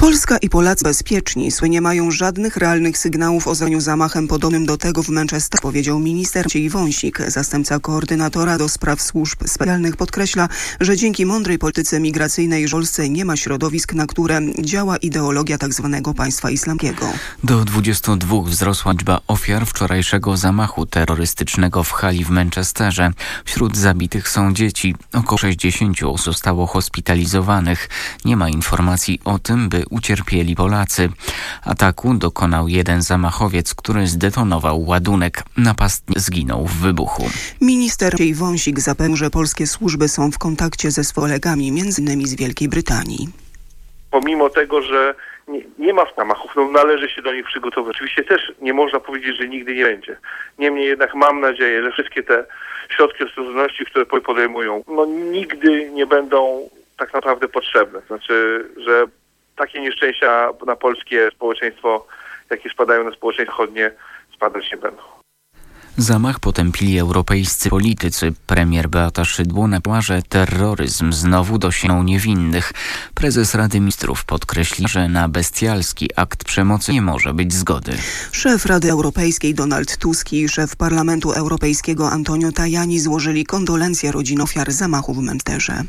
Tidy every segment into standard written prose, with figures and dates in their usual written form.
Polska i Polacy bezpieczni. Nie mają żadnych realnych sygnałów o zamachem podobnym do tego w Manchester, powiedział minister Maciej Wąsik. Zastępca koordynatora do spraw służb specjalnych podkreśla, że dzięki mądrej polityce migracyjnej w Polsce nie ma środowisk, na które działa ideologia tzw. państwa islamskiego. Do 22 wzrosła liczba ofiar wczorajszego zamachu terrorystycznego w hali w Manchesterze. Wśród zabitych są dzieci. Około 60 zostało hospitalizowanych. Nie ma informacji o tym, by ucierpieli Polacy. Ataku dokonał jeden zamachowiec, który zdetonował ładunek. Napastnik zginął w wybuchu. Minister Maciej Wąsik zapewnił, że polskie służby są w kontakcie ze swoimi kolegami, m.in. z Wielkiej Brytanii. Pomimo tego, że nie ma zamachów, należy się do nich przygotować. Oczywiście też nie można powiedzieć, że nigdy nie będzie. Niemniej jednak mam nadzieję, że wszystkie te środki ostrożności, które podejmują, nigdy nie będą tak naprawdę potrzebne. Znaczy, że takie nieszczęścia na polskie społeczeństwo, jakie spadają na społeczeństwo wschodnie, spadać nie będą. Zamach potępili europejscy politycy. Premier Beata Szydło napisała, że terroryzm znowu dosięgnął niewinnych. Prezes Rady Ministrów podkreślił, że na bestialski akt przemocy nie może być zgody. Szef Rady Europejskiej Donald Tusk i szef Parlamentu Europejskiego Antonio Tajani złożyli kondolencje rodzinom ofiar zamachu w Manchesterze.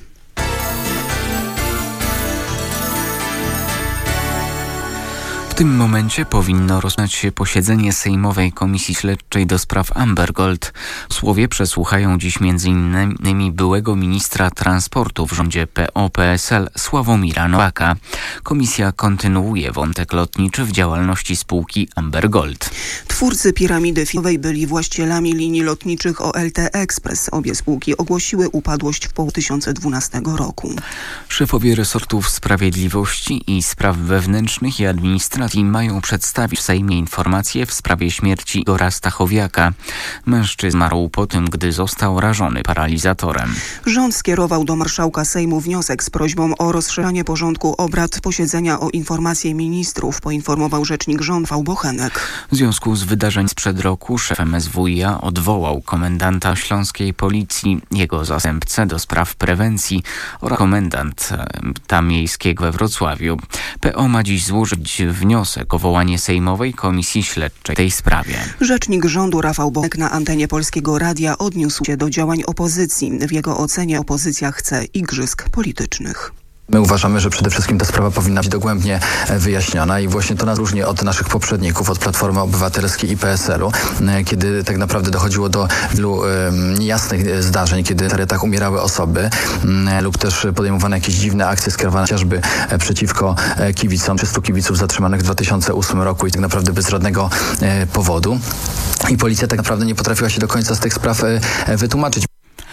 W tym momencie powinno rozpocząć się posiedzenie Sejmowej Komisji Śledczej do spraw Amber Gold. Posłowie przesłuchają dziś m.in. byłego ministra transportu w rządzie PO-PSL Sławomira Nowaka. Komisja kontynuuje wątek lotniczy w działalności spółki Amber Gold. Twórcy piramidy filmowej byli właścicielami linii lotniczych OLT Express. Obie spółki ogłosiły upadłość w 2012 roku. Szefowie resortów sprawiedliwości i spraw wewnętrznych i administracji mają przedstawić w Sejmie informacje w sprawie śmierci Igora Stachowiaka. Mężczyzna zmarł po tym, gdy został rażony paralizatorem. Rząd skierował do marszałka Sejmu wniosek z prośbą o rozszerzenie porządku obrad posiedzenia o informację ministrów, poinformował rzecznik rządu Rafał Bochenek. W związku z wydarzeniem sprzed roku szef MSWiA odwołał komendanta śląskiej policji, jego zastępcę do spraw prewencji oraz komendanta miejskiego we Wrocławiu. PO ma dziś złożyć wniosek o powołanie Sejmowej Komisji Śledczej w tej sprawie. Rzecznik rządu Rafał Bochenek na antenie Polskiego Radia odniósł się do działań opozycji. W jego ocenie opozycja chce igrzysk politycznych. My uważamy, że przede wszystkim ta sprawa powinna być dogłębnie wyjaśniona i właśnie to nas różni od naszych poprzedników, od Platformy Obywatelskiej i PSL-u, kiedy tak naprawdę dochodziło do wielu niejasnych zdarzeń, kiedy w teretach umierały osoby lub też podejmowane jakieś dziwne akcje skierowane chociażby przeciwko kibicom. 300 kibiców zatrzymanych w 2008 roku i tak naprawdę bez żadnego powodu. I policja tak naprawdę nie potrafiła się do końca z tych spraw wytłumaczyć.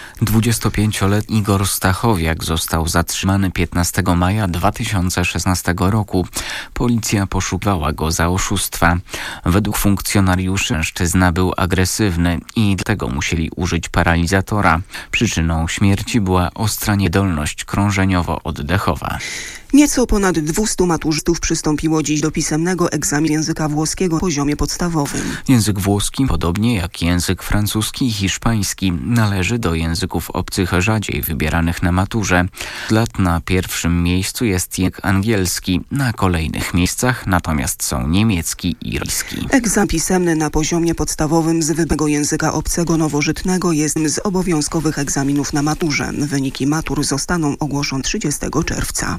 25-letni Igor Stachowiak został zatrzymany 15 maja 2016 roku. Policja poszukiwała go za oszustwa. Według funkcjonariuszy mężczyzna był agresywny i dlatego musieli użyć paralizatora. Przyczyną śmierci była ostra niedolność krążeniowo-oddechowa. Nieco ponad 200 maturzystów przystąpiło dziś do pisemnego egzaminu języka włoskiego na poziomie podstawowym. Język włoski, podobnie jak język francuski i hiszpański, należy do języków obcych rzadziej wybieranych na maturze. Lat na pierwszym miejscu jest język angielski, na kolejnych miejscach natomiast są niemiecki i rosyjski. Egzamin pisemny na poziomie podstawowym z wybranego języka obcego nowożytnego jest z obowiązkowych egzaminów na maturze. Wyniki matur zostaną ogłoszone 30 czerwca.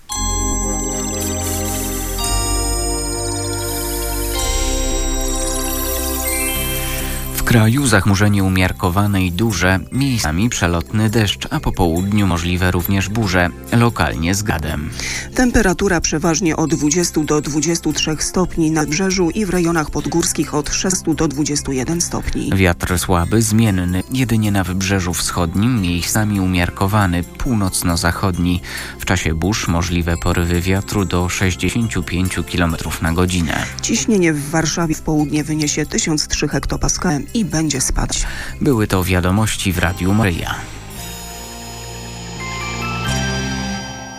W kraju zachmurzenie umiarkowane i duże, miejscami przelotny deszcz, a po południu możliwe również burze, lokalnie z gradem. Temperatura przeważnie od 20 do 23 stopni na wybrzeżu i w rejonach podgórskich od 16 do 21 stopni. Wiatr słaby, zmienny, jedynie na wybrzeżu wschodnim, miejscami umiarkowany, północno-zachodni. W czasie burz możliwe porywy wiatru do 65 km na godzinę. Ciśnienie w Warszawie w południe wyniesie 1003 hektopaskale i będzie spadać. Były to wiadomości w Radiu Maryja.